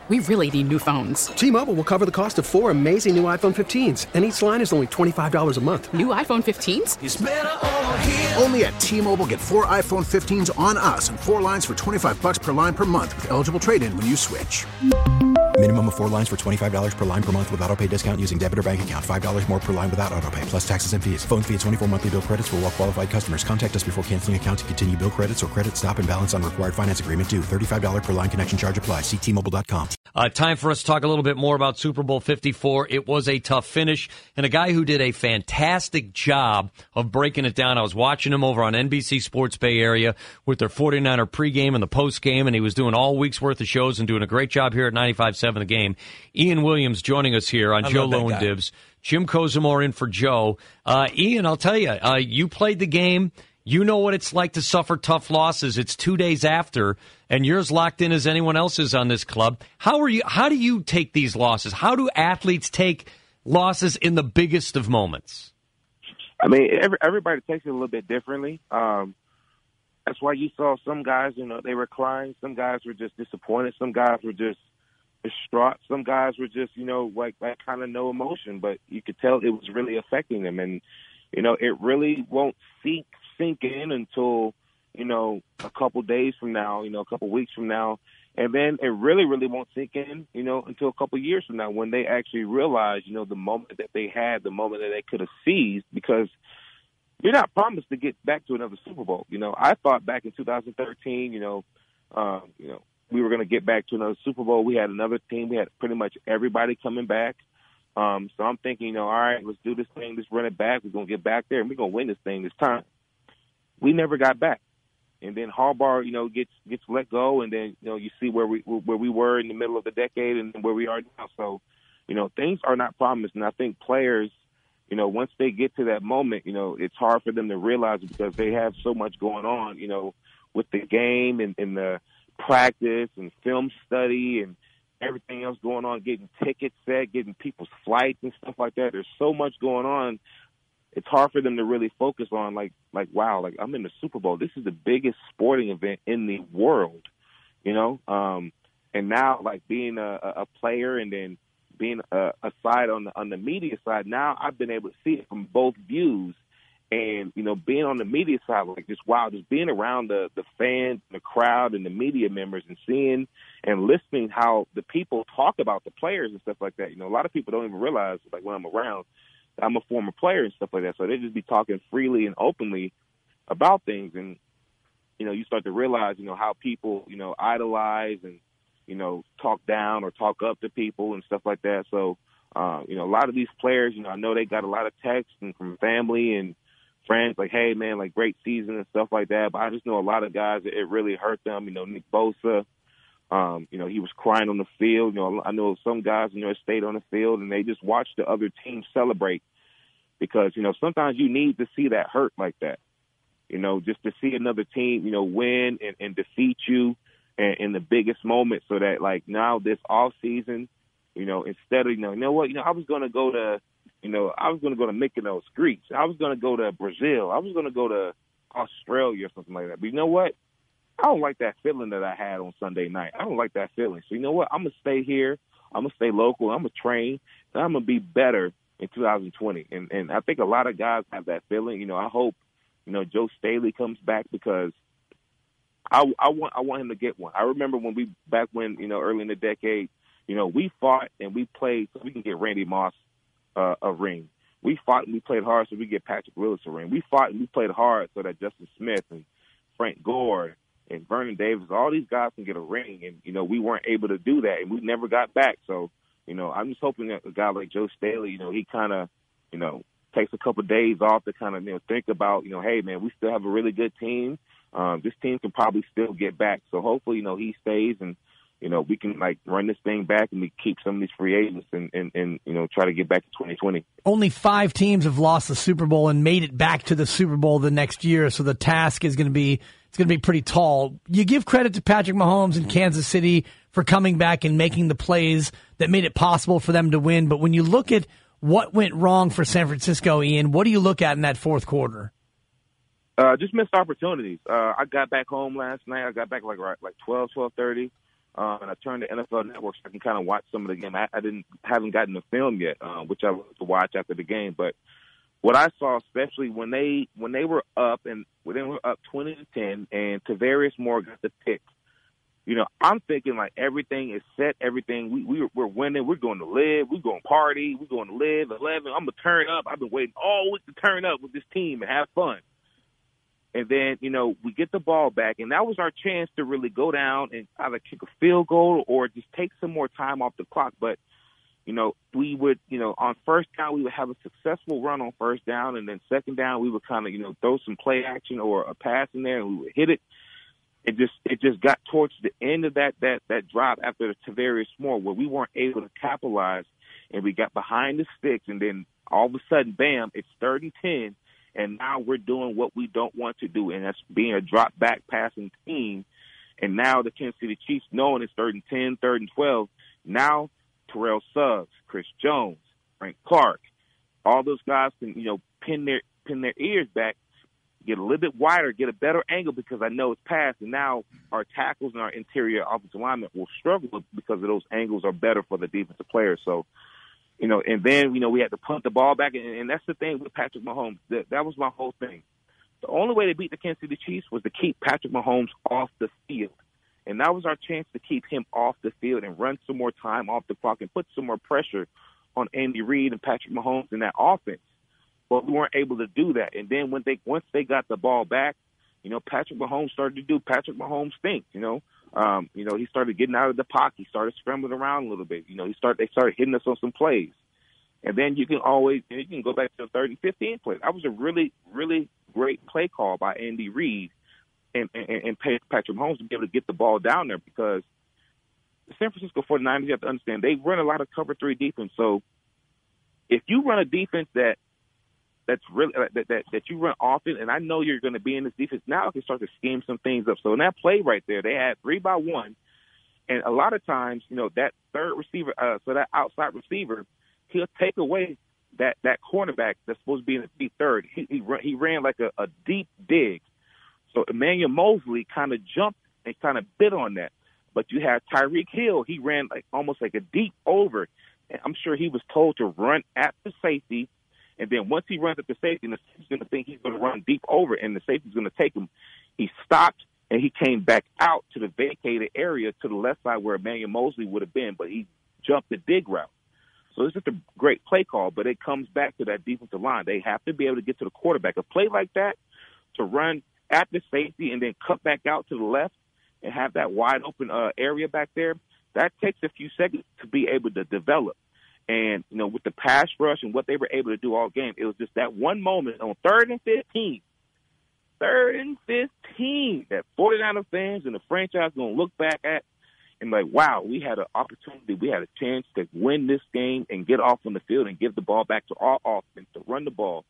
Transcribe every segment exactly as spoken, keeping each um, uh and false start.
we really need new phones. T-Mobile will cover the cost of four amazing new iPhone fifteens, and each line is only twenty-five dollars a month. New iPhone fifteens? It's better over here. Only at T-Mobile, get four iPhone fifteens on us and four lines for twenty-five dollars per line per month with eligible trade-in when you switch. Minimum of four lines for twenty-five dollars per line per month with autopay discount using debit or bank account. five dollars more per line without autopay, plus taxes and fees. Phone fee at twenty-four monthly bill credits for well-qualified customers. Contact us before canceling account to continue bill credits or credit stop and balance on required finance agreement due. thirty-five dollars per line connection charge applies. See T Mobile dot com. Uh, time for us to talk a little bit more about Super Bowl fifty-four. It was a tough finish, and a guy who did a fantastic job of breaking it down. I was watching him over on N B C Sports Bay Area with their forty-niner pregame and the postgame, and he was doing all week's worth of shows and doing a great job here at ninety-five point seven The Game. Ian Williams joining us here on I Joe love that Low and guy. Dibs. Jim Kozimor in for Joe. Uh, Ian, I'll tell you, uh, you played the game. You know what it's like to suffer tough losses. It's two days after, and you're as locked in as anyone else is on this club. How are you? How do you take these losses? How do athletes take losses in the biggest of moments? I mean, every, everybody takes it a little bit differently. Um, that's why you saw some guys, you know, they were crying. Some guys were just disappointed. Some guys were just distraught. Some guys were just, you know, like, like kind of no emotion, but you could tell it was really affecting them. And, you know, it really won't sink sink in until, you know, a couple days from now, you know, a couple weeks from now. And then it really, really won't sink in, you know, until a couple years from now when they actually realize, you know, the moment that they had, the moment that they could have seized, because you're not promised to get back to another Super Bowl. You know, I thought back in two thousand thirteen, you know, um, you know, we were going to get back to another Super Bowl. We had another team. We had pretty much everybody coming back. Um, so I'm thinking, you know, all right, let's do this thing. Let's run it back. We're going to get back there, and we're going to win this thing this time. We never got back. And then Harbaugh, you know, gets gets let go, and then, you know, you see where we where we were in the middle of the decade and where we are now. So, you know, things are not promised. And I think players, you know, once they get to that moment, you know, it's hard for them to realize it because they have so much going on, you know, with the game and, and the practice and film study and everything else going on, getting tickets set, getting people's flights and stuff like that. There's so much going on. It's hard for them to really focus on, like, like wow, like I'm in the Super Bowl. This is the biggest sporting event in the world, you know. Um, and now, like being a, a player and then being a, a side on the on the media side, now I've been able to see it from both views. And, you know, being on the media side, like just wow, just being around the, the fans, the crowd, and the media members and seeing and listening how the people talk about the players and stuff like that. You know, a lot of people don't even realize, like when I'm around, that I'm a former player and stuff like that. So they just be talking freely and openly about things. And, you know, you start to realize, you know, how people, you know, idolize and, you know, talk down or talk up to people and stuff like that. So, uh, you know, a lot of these players, you know, I know they got a lot of texts and from family and friends like, hey, man, like great season and stuff like that. But I just know a lot of guys, it really hurt them. You know, Nick Bosa, um, you know, he was crying on the field. You know, I know some guys, you know, stayed on the field and they just watched the other team celebrate because, you know, sometimes you need to see that hurt like that, you know, just to see another team, you know, win and, and defeat you in, in the biggest moment so that, like, now this off season, you know, instead of, you know, you know what, you know, I was going to go to, You know, I was going to go to Mykonos, Greece. I was going to go to Brazil. I was going to go to Australia or something like that. But you know what? I don't like that feeling that I had on Sunday night. I don't like that feeling. So you know what? I'm going to stay here. I'm going to stay local. I'm going to train. And I'm going to be better in two thousand twenty. And and I think a lot of guys have that feeling. You know, I hope, you know, Joe Staley comes back because I, I want I want him to get one. I remember when we, back when, you know, early in the decade, you know, we fought and we played so we can get Randy Moss Uh, a ring. We fought and we played hard so we get Patrick Willis a ring. We fought and we played hard so that Justin Smith and Frank Gore and Vernon Davis, all these guys can get a ring. And, you know, we weren't able to do that, and we never got back. So, you know, I'm just hoping that a guy like Joe Staley, you know, he kind of, you know, takes a couple of days off to kind of, you know, think about, you know, hey, man, we still have a really good team. Um, this team can probably still get back. So hopefully, you know, he stays and, you know, we can, like, run this thing back and we keep some of these free agents and, and, and, you know, try to get back to twenty twenty. Only five teams have lost the Super Bowl and made it back to the Super Bowl the next year, so the task is going to be it's going to be pretty tall. You give credit to Patrick Mahomes in Kansas City for coming back and making the plays that made it possible for them to win, but when you look at what went wrong for San Francisco, Ian, what do you look at in that fourth quarter? Uh, just missed opportunities. Uh, I got back home last night. I got back like right, like twelve, twelve thirty. uh, and I turned to N F L Network so I can kind of watch some of the game. I, I didn't haven't gotten the film yet, uh, which I want to watch after the game. But what I saw, especially when they when they were up and when they were up twenty to ten, and Tavarius Moore got the pick. You know, I'm thinking like everything is set, everything we we we're winning, we're going to live, we're going to party, we're going to live. Eleven, I'm gonna turn up. I've been waiting all week to turn up with this team and have fun. And then, you know, we get the ball back, and that was our chance to really go down and either kick a field goal or just take some more time off the clock. But, you know, we would, you know, on first down, we would have a successful run on first down, and then second down, we would kind of, you know, throw some play action or a pass in there, and we would hit it. It just it just got towards the end of that that that drive after the Tavarius Moore where we weren't able to capitalize, and we got behind the sticks, and then all of a sudden, bam, it's third and ten, and now we're doing what we don't want to do, and that's being a drop back passing team. And now the Kansas City Chiefs, knowing it's third and ten, third and twelve, now Terrell Suggs, Chris Jones, Frank Clark, all those guys can you know pin their pin their ears back, get a little bit wider, get a better angle because I know it's past, and now our tackles and our interior offensive linemen will struggle because of those angles are better for the defensive players. So, you know, and then, you know, we had to punt the ball back, and, and that's the thing with Patrick Mahomes. That, that was my whole thing. The only way to beat the Kansas City Chiefs was to keep Patrick Mahomes off the field, and that was our chance to keep him off the field and run some more time off the clock and put some more pressure on Andy Reid and Patrick Mahomes in that offense. But we weren't able to do that. And then when they once they got the ball back, you know, Patrick Mahomes started to do Patrick Mahomes things, you know. Um, you know, he started getting out of the pocket. He started scrambling around a little bit. You know, he started they started hitting us on some plays. And then you can always you can go back to the third and fifteen play. That was a really, really great play call by Andy Reid and, and, and Patrick Mahomes to be able to get the ball down there because the San Francisco forty-niners, you have to understand, they run a lot of cover three defense. So if you run a defense that That's really that, that that you run often, and I know you're going to be in this defense. Now I can start to scheme some things up. So in that play right there, they had three by one, and a lot of times, you know, that third receiver, uh, so that outside receiver, he'll take away that that cornerback that's supposed to be in the deep third. He he, he ran like a, a deep dig, so Emmanuel Mosley kind of jumped and kind of bit on that. But you have Tyreek Hill, he ran like almost like a deep over, and I'm sure he was told to run at the safety. And then once he runs at the safety, and the safety's going to think he's going to run deep over, and the safety's going to take him, he stopped, and he came back out to the vacated area to the left side where Emmanuel Mosley would have been, but he jumped the dig route. So it's just a great play call, but it comes back to that defensive line. They have to be able to get to the quarterback. A play like that, to run at the safety and then cut back out to the left and have that wide open uh, area back there, that takes a few seconds to be able to develop. And, you know, with the pass rush and what they were able to do all game, it was just that one moment on third and fifteen, third and fifteen, that forty-niner fans and the franchise going to look back at and like, wow, we had an opportunity, we had a chance to win this game and get off on the field and give the ball back to our offense to run the ball.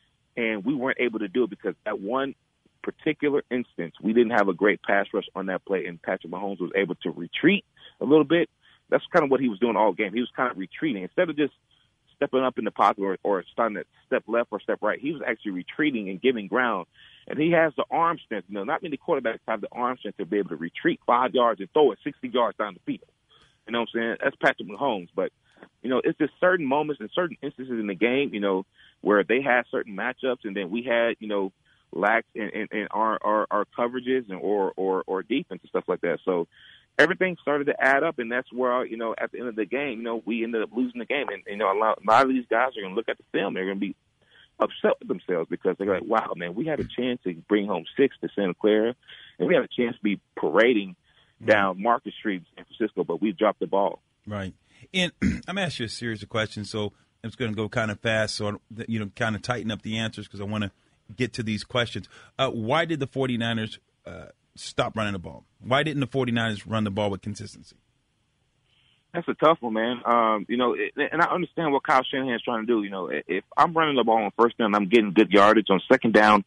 And we weren't able to do it because that one particular instance, we didn't have a great pass rush on that play, and Patrick Mahomes was able to retreat a little bit. That's kind of what he was doing all game. He was kind of retreating. Instead of just stepping up in the pocket or, or starting to step left or step right, he was actually retreating and giving ground. And he has the arm strength. You know, not many quarterbacks have the arm strength to be able to retreat five yards and throw it sixty yards down the field. You know what I'm saying? That's Patrick Mahomes. But, you know, it's just certain moments and certain instances in the game, you know, where they had certain matchups and then we had, you know, lacks in, in, in our, our, our coverages and or, or, or defense and stuff like that. So, everything started to add up, and that's where, you know, at the end of the game, you know, we ended up losing the game. And, you know, a lot, a lot of these guys are going to look at the film. They're going to be upset with themselves because they're like, wow, man, we had a chance to bring home six to Santa Clara, and we had a chance to be parading down Market Street in San Francisco, but we dropped the ball. Right. And I'm going to ask you a series of questions, so I'm just going to go kind of fast so, you know, kind of tighten up the answers because I want to get to these questions. Uh, why did the forty-niners uh, stop running the ball? Why didn't the forty-niners run the ball with consistency? That's a tough one, man. Um, you know, it, and I understand what Kyle Shanahan's trying to do. You know, if I'm running the ball on first down, I'm getting good yardage. On second down,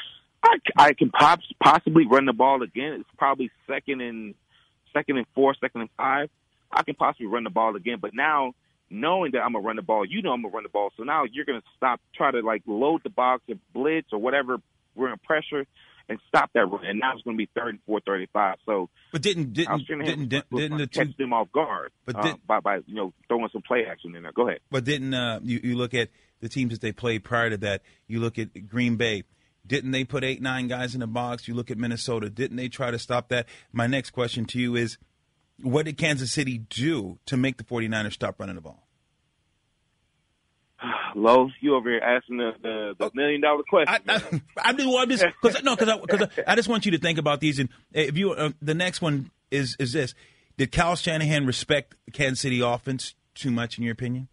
I, I can pop, possibly run the ball again. It's probably second and second and four, second and five. I can possibly run the ball again. But now, knowing that I'm gonna run the ball, you know I'm gonna run the ball. So now you're gonna stop, try to like load the box and blitz or whatever. We're in pressure. and stop that run. And now it's going to be third and four, thirty-five. So, but didn't didn't didn't, didn't, didn't the two, catch them off guard? But uh, did, by by you know throwing some play action in there. Go ahead. But didn't uh, you you look at the teams that they played prior to that? You look at Green Bay. Didn't they put eight, nine guys in the box? You look at Minnesota. Didn't they try to stop that? My next question to you is, what did Kansas City do to make the 49ers stop running the ball? Lo, you over here asking the, the, the million dollar question. I, I, I do. I'm just because no, because I, cause I, I just want you to think about these. And if you, uh, the next one is is this: did Kyle Shanahan respect the Kansas City offense too much, in your opinion?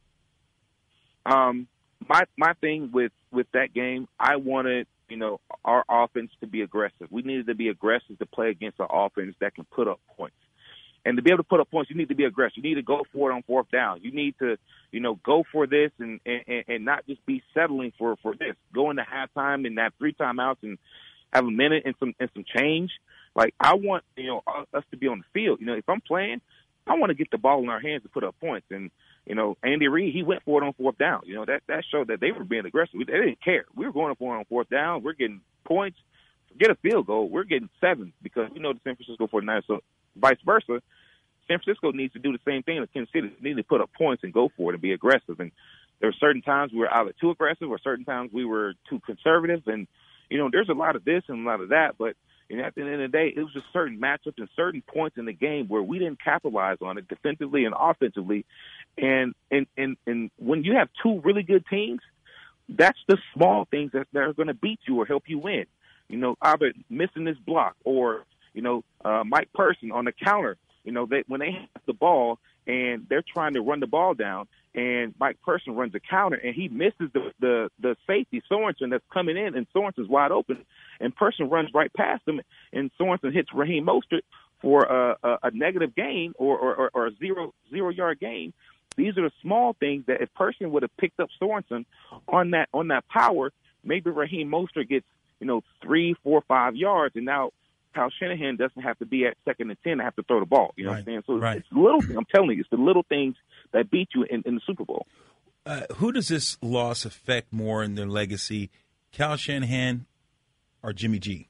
Um, my my thing with with that game, I wanted you know our offense to be aggressive. We needed to be aggressive to play against an offense that can put up points. And to be able to put up points, you need to be aggressive. You need to go for it on fourth down. You need to, you know, go for this and, and, and not just be settling for, for this. Go into halftime and have three timeouts and have a minute and some and some change. Like, I want, you know, us to be on the field. You know, if I'm playing, I want to get the ball in our hands to put up points. And, you know, Andy Reid, he went for it on fourth down. You know, that, that showed that they were being aggressive. They didn't care. We were going for it on fourth down. We're getting points. Forget a field goal. We're getting seven because we know the San Francisco forty-niners. So vice versa, San Francisco needs to do the same thing as Kansas City. They need to put up points and go for it and be aggressive. And there were certain times we were either too aggressive or certain times we were too conservative. And, you know, there's a lot of this and a lot of that. But, you know, at the end of the day, it was just certain matchups and certain points in the game where we didn't capitalize on it defensively and offensively. And and, and, and when you have two really good teams, that's the small things that, that are going to beat you or help you win. You know, either missing this block or, you know, uh, Mike Person on the counter. You know, they, when they have the ball and they're trying to run the ball down and Mike Person runs a counter and he misses the, the, the safety, Sorensen, that's coming in, and Sorensen's wide open, and Person runs right past him, and Sorensen hits Raheem Mostert for a, a, a negative gain or, or, or a zero, zero-yard gain. These are the small things that if Person would have picked up Sorensen on that on that power, maybe Raheem Mostert gets, you know, three, four, five yards, and now Kyle Shanahan doesn't have to be at second and ten to have to throw the ball. You know right. what I'm saying? So right. it's little. I'm telling you, it's the little things that beat you in, in the Super Bowl. Uh, who does this loss affect more in their legacy, Kyle Shanahan or Jimmy G?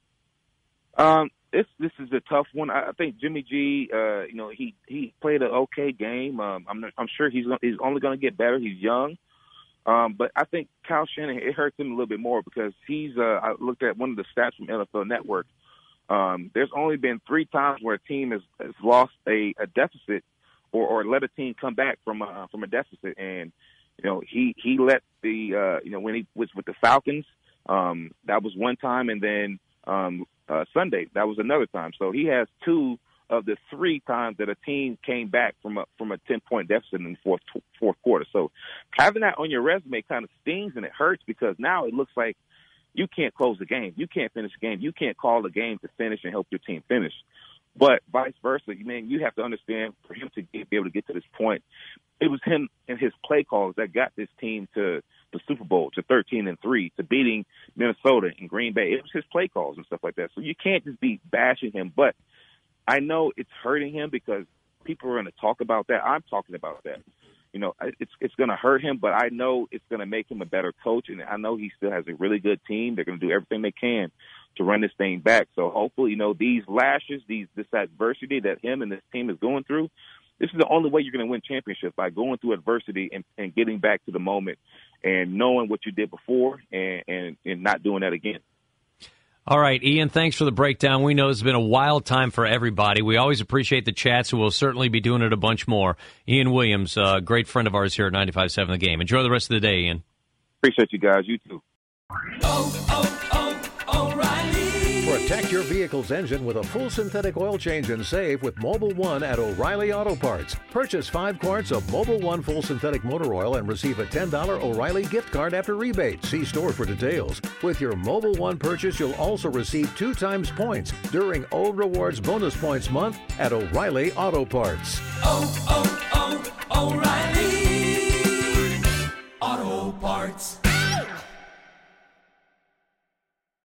Um, this this is a tough one. I, I think Jimmy G. Uh, you know, he he played an okay game. Um, I'm I'm sure he's he's only going to get better. He's young. Um, but I think Kyle Shanahan, it hurts him a little bit more because he's. Uh, I looked at one of the stats from N F L Network. Um, there's only been three times where a team has, has lost a, a deficit or, or let a team come back from a, from a deficit. And, you know, he, he let the, uh, you know, when he was with the Falcons, um, that was one time. And then um, uh, Sunday, that was another time. So he has two of the three times that a team came back from a, from a ten-point deficit in the fourth, fourth quarter. So having that on your resume kind of stings and it hurts because now it looks like you can't close the game. You can't finish the game. You can't call the game to finish and help your team finish. But vice versa, man, you have to understand for him to get, be able to get to this point, it was him and his play calls that got this team to the Super Bowl, to thirteen and three, to beating Minnesota and Green Bay. It was his play calls and stuff like that. So you can't just be bashing him. But I know it's hurting him because people are going to talk about that. I'm talking about that. You know, it's it's going to hurt him, but I know it's going to make him a better coach, and I know he still has a really good team. They're going to do everything they can to run this thing back. So hopefully, you know, these lashes, these this adversity that him and this team is going through, this is the only way you're going to win championships, by going through adversity and, and getting back to the moment and knowing what you did before and, and, and not doing that again. All right, Ian, thanks for the breakdown. We know it's been a wild time for everybody. We always appreciate the chats, and we'll certainly be doing it a bunch more. Ian Williams, a great friend of ours here at ninety-five point seven The Game. Enjoy the rest of the day, Ian. Appreciate you guys. You too. Oh, oh, oh, O'Reilly. Protect your vehicle's engine with a full synthetic oil change and save with Mobil one at O'Reilly Auto Parts. Purchase five quarts of Mobil one full synthetic motor oil and receive a ten dollars O'Reilly gift card after rebate. See store for details. With your Mobil one purchase, you'll also receive two times points during O Rewards Bonus Points Month at O'Reilly Auto Parts. Oh, oh, oh, O'Reilly Auto Parts.